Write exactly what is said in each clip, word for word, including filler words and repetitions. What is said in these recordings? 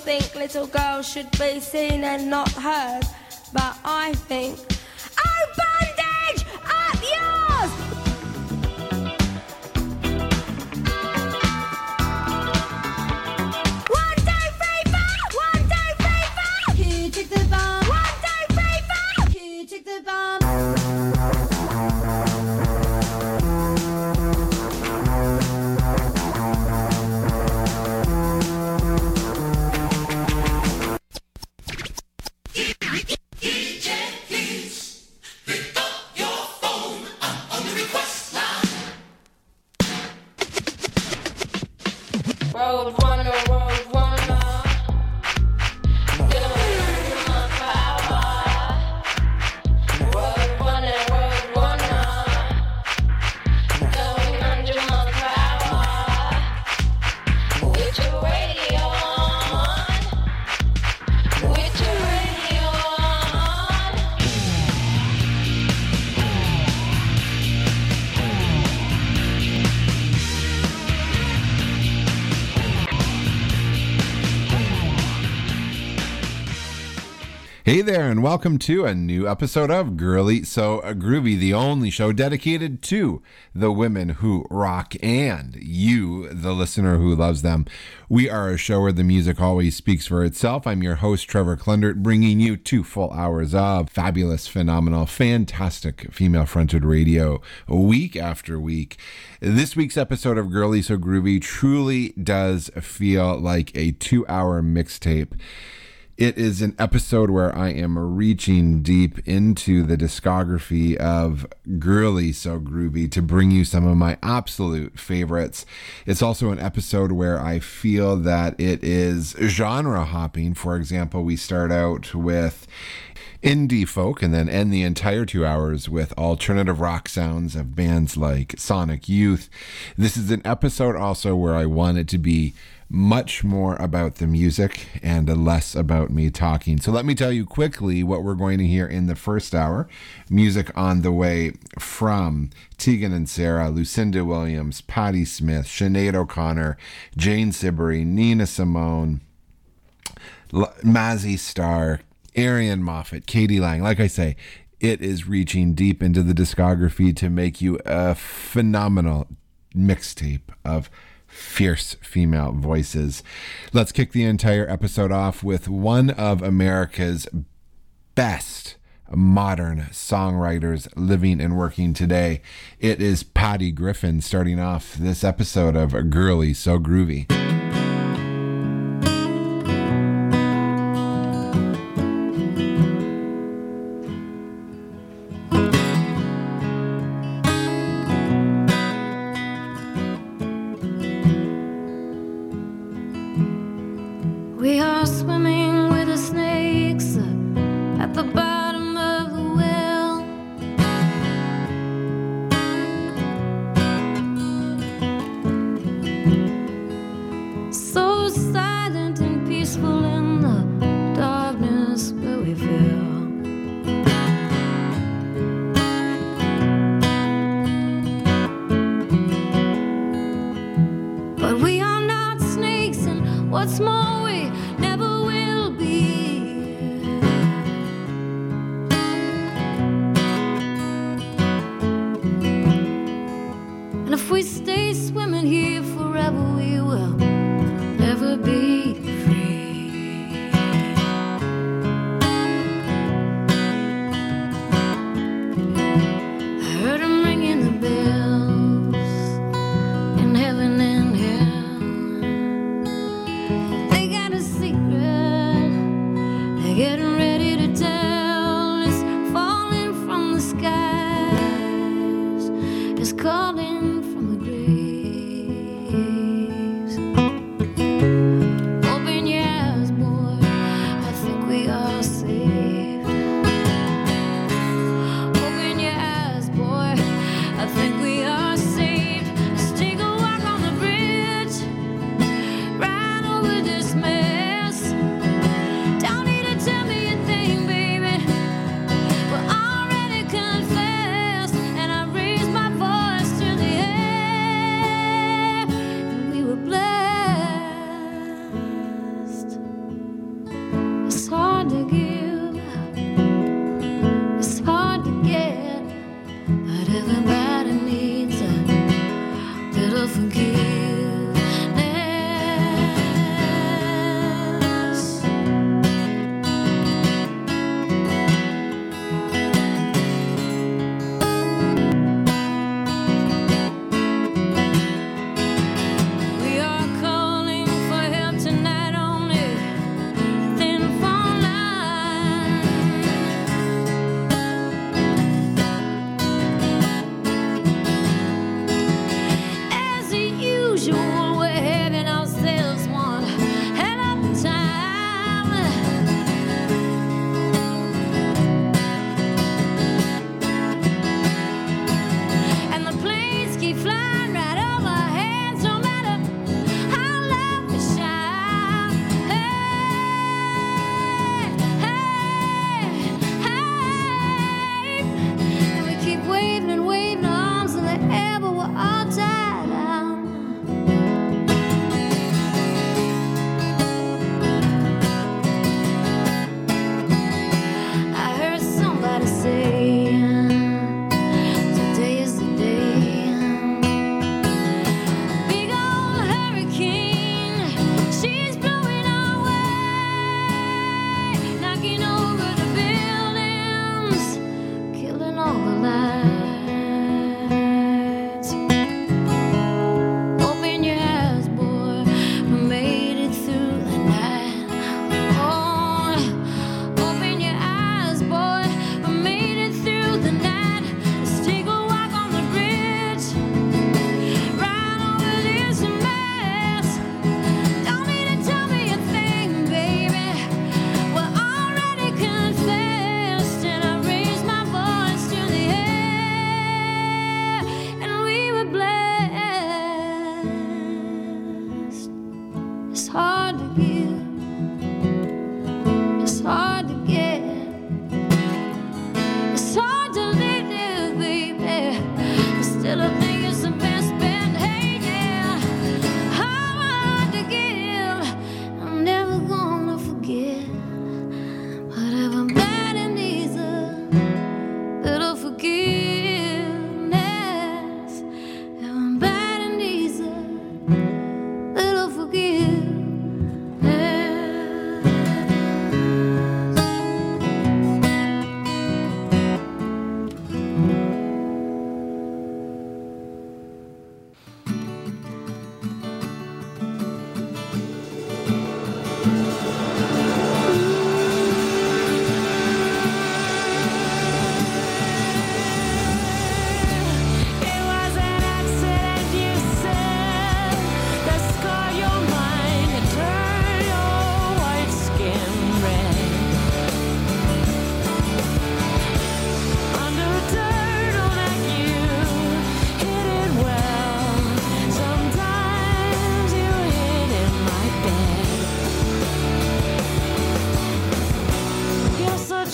think little girls should be seen and not heard, but I think, oh, bondage, up yours! One, two, three, four! One, two, three, four! Here, take the bomb! One, two, three, four! Here, take the bomb! Road runner, road runner, doing my power. Road runner, road runner, going under my power. With your radio on, with your radio on. Hey there, and welcome to a new episode of Girly So Groovy, the only show dedicated to the women who rock and you, the listener who loves them. We are a show where the music always speaks for itself. I'm your host, Trevor Klundert, bringing you two full hours of fabulous, phenomenal, fantastic female-fronted radio week after week. This week's episode of Girly So Groovy truly does feel like a two-hour mixtape. It is an episode where I am reaching deep into the discography of Girly So Groovy to bring you some of my absolute favorites. It's also an episode where I feel that it is genre hopping. For example, we start out with indie folk and then end the entire two hours with alternative rock sounds of bands like Sonic Youth. This is an episode also where I want it to be much more about the music and less about me talking. So let me tell you quickly what we're going to hear in the first hour. Music on the way from Tegan and Sara, Lucinda Williams, Patti Smith, Sinead O'Connor, Jane Siberry, Nina Simone, L- Mazzy Star, Arian Moffat, Katie Lang. Like I say, it is reaching deep into the discography to make you a phenomenal mixtape of fierce female voices. Let's kick the entire episode off with one of America's best modern songwriters living and working today. It is Patty Griffin starting off this episode of Girly So Groovy. We are swimming with the snakes at the bottom of the well.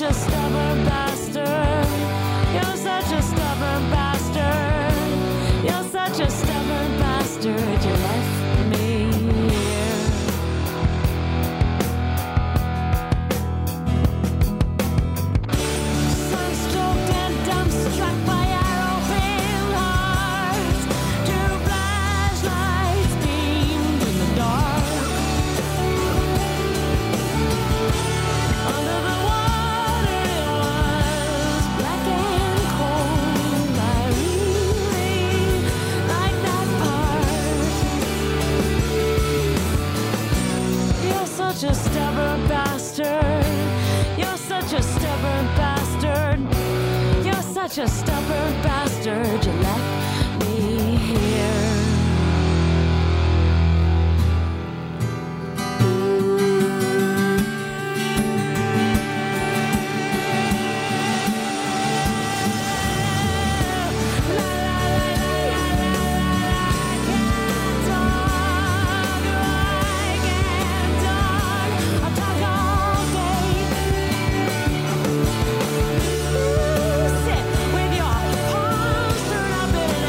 a stubborn bastard. You're such a stubborn bastard. You're such a stubborn bastard. You left me here. Sunstroked and dumbstruck by arrow-beam hearts. Two flashlights beamed in the dark. Under the water it was black and cold. I really like that part. You're such a stubborn bastard. You're such a stubborn bastard. You're such a stubborn bastard. You left me here. Sit with your palms turned up in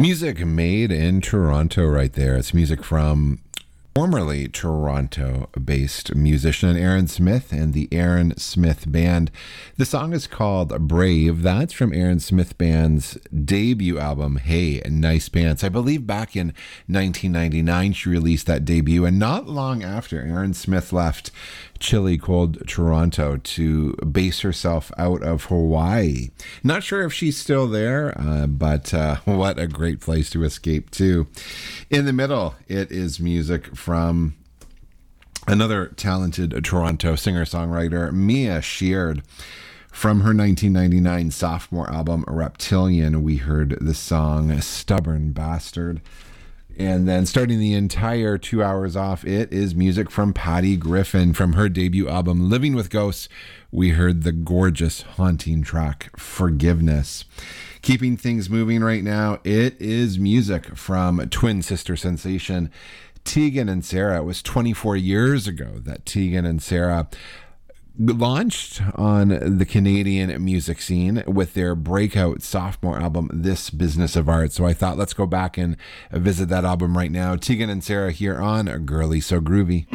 Music made in Toronto right there. It's music from formerly Toronto-based musician Aaron Smith and the Aaron Smith Band. The song is called Brave. That's from Aaron Smith Band's debut album, Hey Nice Pants. I believe back in nineteen ninety-nine she released that debut, and not long after, Aaron Smith left chilly cold Toronto to base herself out of Hawaii. Not sure if she's still there, uh, but uh, what a great place to escape to. In the middle, it is music from another talented Toronto singer-songwriter, Mia Sheard. From her nineteen ninety-nine sophomore album, Reptilian, we heard the song Stubborn Bastard. And then starting the entire two hours off, it is music from Patty Griffin. From her debut album, Living with Ghosts, we heard the gorgeous, haunting track, Forgiveness. Keeping things moving right now, it is music from twin sister sensation Tegan and Sara. It was twenty-four years ago that Tegan and Sara launched on the Canadian music scene with their breakout sophomore album, This Business of Art. So I thought, let's go back and visit that album right now. Tegan and Sara here on Girly So Groovy.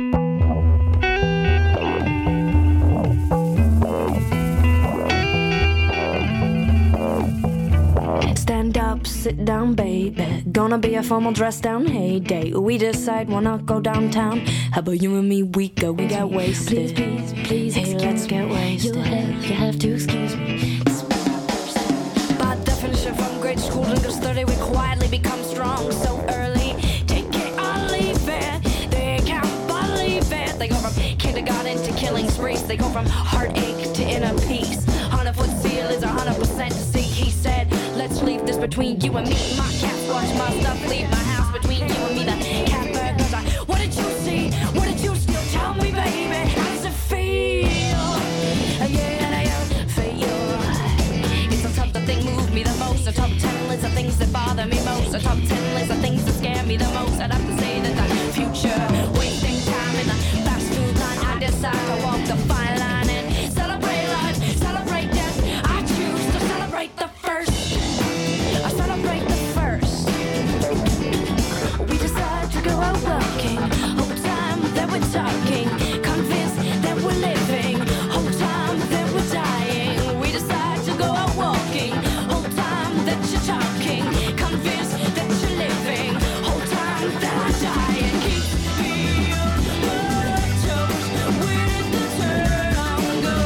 Stand up, sit down, baby. Gonna be a formal dress down heyday. We decide we'll not go downtown. How about you and me? We go, we get wasted. Please, please, please, hey, let's get wasted. You have, you have to excuse me. By definition, from grade school to girls thirty, we quietly become strong so early. Take it or leave it. They can't believe it. They go from kindergarten to killing sprees. They go from heartache to inner peace. Hundred foot seal is a hundred percent to see. He said, let's leave this between you and me. My cats watch my stuff, leave my house between you and me. The cat burglars are, what did you see? What did you steal? Tell me, baby, how does it feel? Yeah, yeah, feel. It's the top the thing move me the most. The top ten list of things that bother me most. The top ten list of things that scare me the most. I'd have to say that the future, wasting time in the fast food line. I decide to walk the fine line and celebrate life, celebrate death. I choose to celebrate the first. I celebrate the first. We decide to go out walking. Whole time that we're talking, convinced that we're living. Whole time that we're dying. We decide to go out walking. Whole time that you're talking, convinced that you're living. Whole time that I'm dying. Keep me on my toes with the turn on go.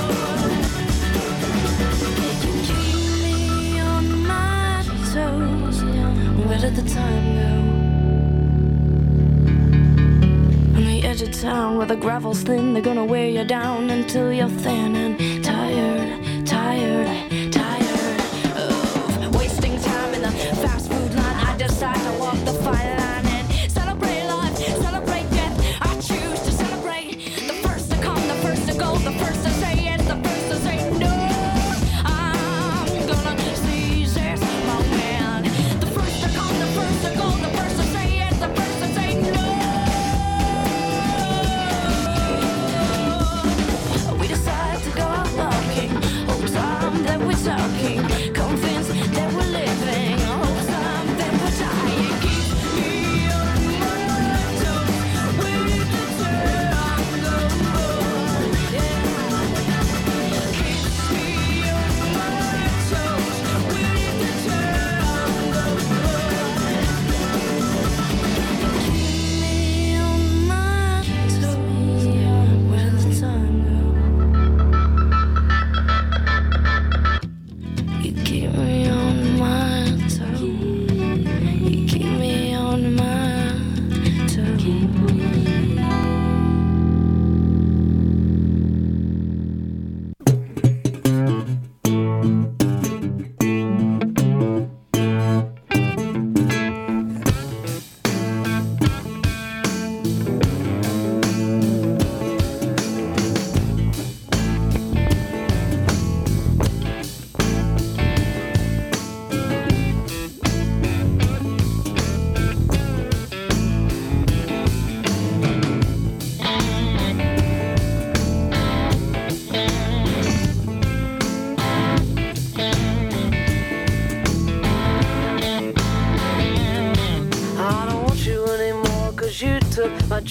You keep me on my toes. Where did the time go? On the edge of town where the gravel's thin, they're gonna wear you down until you're thin and tired, tired, tired of wasting time in the fast food line. I decide to walk the fine line and celebrate life, celebrate death. I choose to celebrate the first to come, the first to go, the first to say yes, the first to say no. I'm gonna seize this moment. The first to come, the first to go, the first to say yes, the first to say no. We decide to go out walking. Whole time that we're talking, convinced that we're living. Whole time that we're dying. Keep me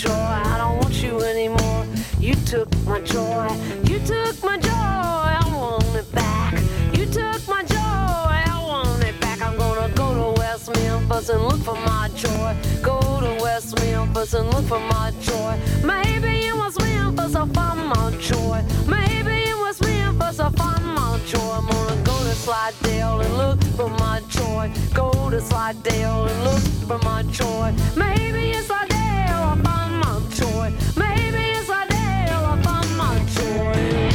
joy. I don't want you anymore. You took my joy. You took my joy. I want it back. You took my joy. I want it back. I'm gonna go to West Memphis and look for my joy. Go to West Memphis and look for my joy. Maybe in West Memphis I'll find my joy. Maybe in West Memphis I'll find my joy. I'm gonna go to Slidell and look for my joy. Go to Slidell and look for my joy. Maybe in Slidell I'll find my joy. Maybe in Slidell I'll find my joy.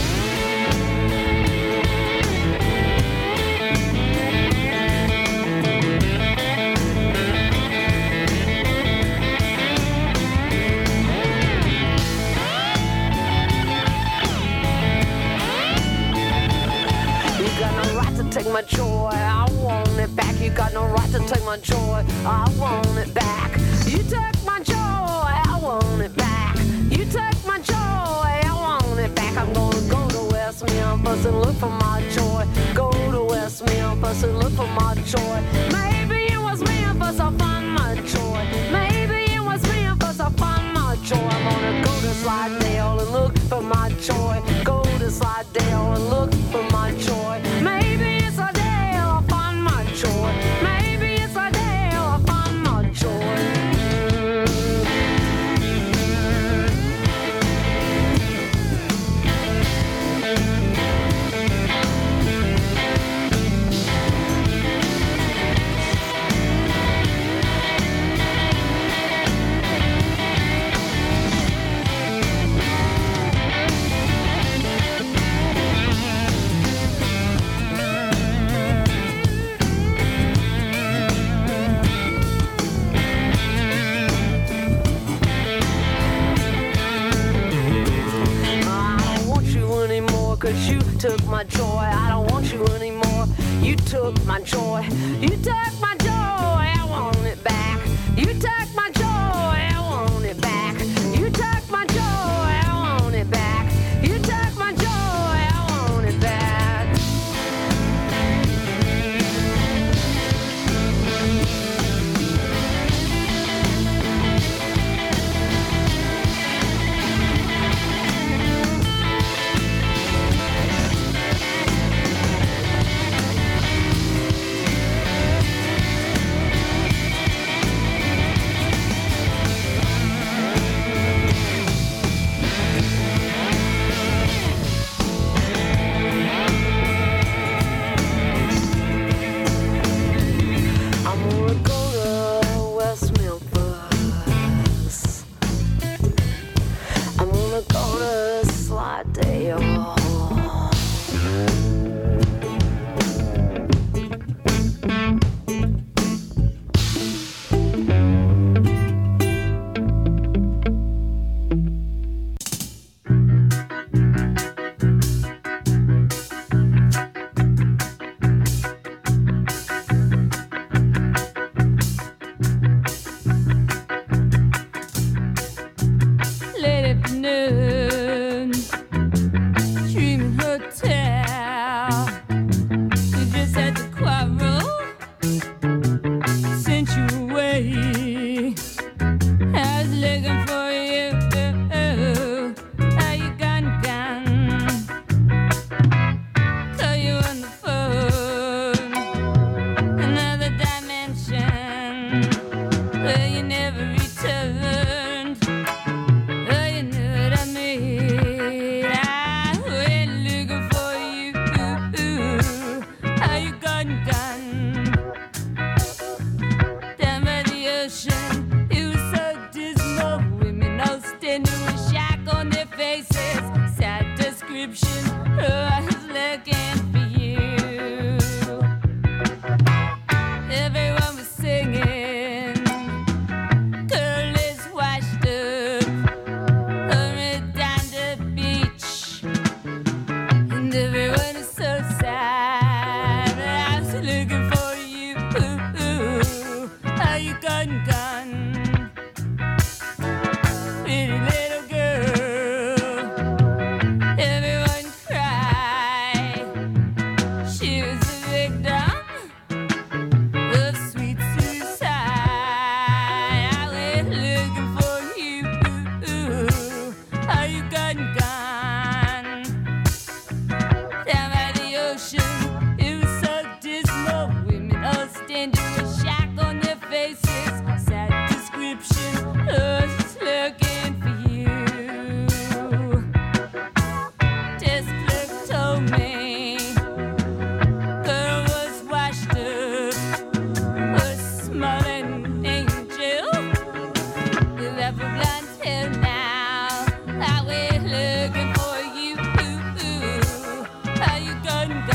Take my joy, I want it back. You got no right to take my joy, I want it back. You took my joy, I want it back. You took my joy, I want it back. I'm gonna go to West Memphis and look for my joy. Go to West Memphis and look for my joy. Maybe in West Memphis I'll find my joy. Maybe in West Memphis I'll find my joy. I'm gonna go to Slidell and look for my joy. Go to Slidell and look for my joy. Maybe it's a day I'll find my joy. Maybe it's a day I'll find my joy. Cause you took my joy, I don't want you anymore. You took my joy, you took my joy, I want it back. You took my joy, I want it back. You took my joy, I want it back. You took my joy, I want it back. gone, gone. Down by the ocean, it was so dismal. Women all standing with shack on their faces. Sad description, us looking for you. Desk clerk told me, girl was washed up, was smiling angel. You have a blonde hair now, that we're looking for you. Are you gone,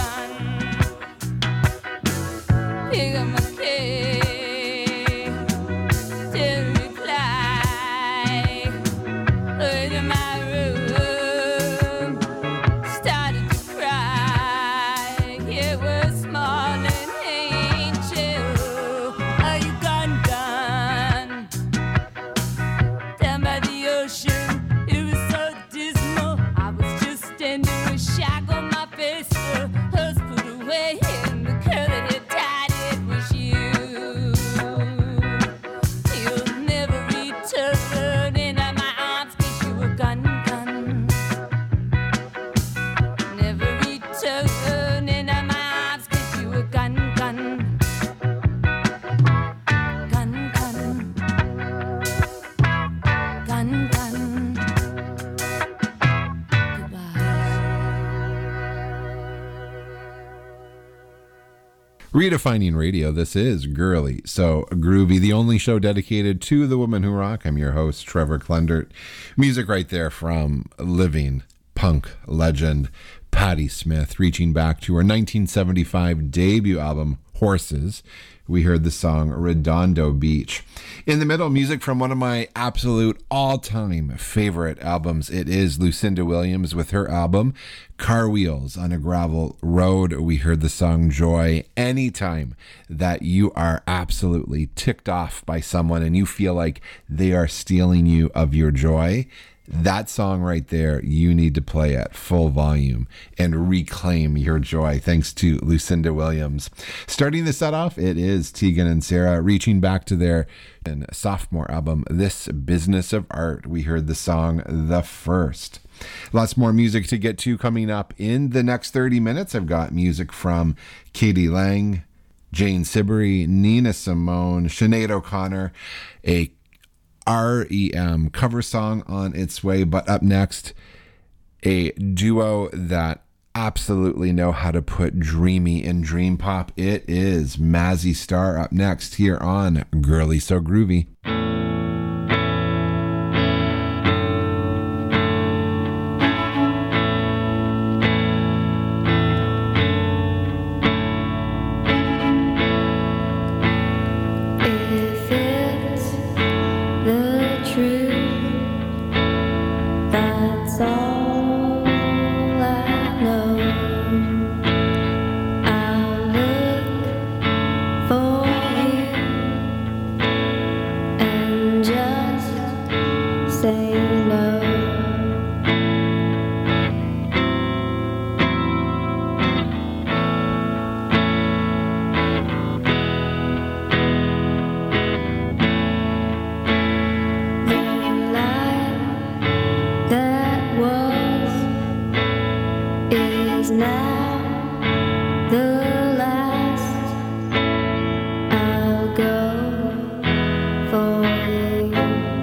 gone? Pick up my key, didn't reply. Went in my room, started to cry. It was small and angel. Are you gone, gone? Down by the ocean, it was so dismal. I was just standing with shack on my face. The hose put away and the curl that had tied it was you. You'll never return into my arms 'cause you were gone, gone. Never return into my arms 'cause you were gone, gone. Gone, gone. Gone, gone. Goodbye. Redefining radio, this is Girly So Groovy, the only show dedicated to the women who rock. I'm your host, Trevor Klendert. Music right there from living punk legend Patti Smith, reaching back to her nineteen seventy-five debut album, Horses. We heard the song Redondo Beach. In the middle, music from one of my absolute all-time favorite albums. It is Lucinda Williams with her album Car Wheels on a Gravel Road. We heard the song Joy. Anytime that you are absolutely ticked off by someone and you feel like they are stealing you of your joy, that song right there, you need to play at full volume and reclaim your joy, thanks to Lucinda Williams. Starting the set off, it is Tegan and Sara reaching back to their sophomore album, This Business of Art. We heard the song The First. Lots more music to get to coming up in the next thirty minutes. I've got music from Katie Lang, Jane Siberry, Nina Simone, Sinead O'Connor, a R E M cover song on its way. But up next, a duo that absolutely know how to put dreamy in dream pop. It is Mazzy Star up next here on Girly So Groovy. If it's the truth, that's all I know. I'll look for you and just say no. The life that was is now the last. I'll go for you.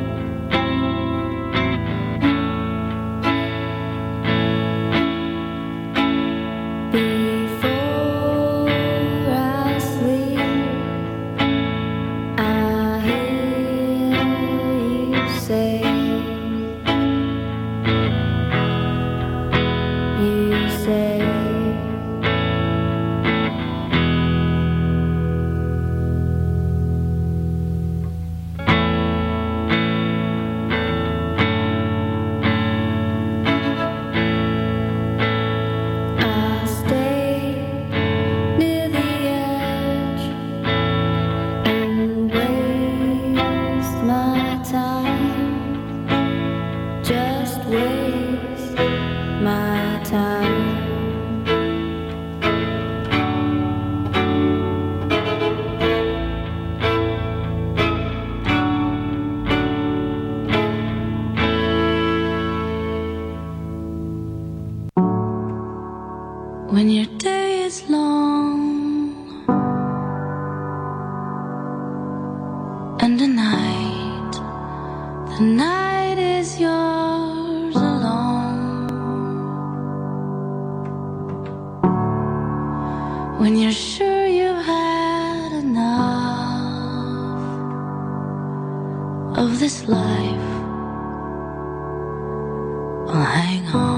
Before I sleep, I hear you say, you say, I stay near the edge and waste my time, just waste my time. when your day is long, and the night, the night is yours alone. When you're sure you've had enough of this life, well, hang on.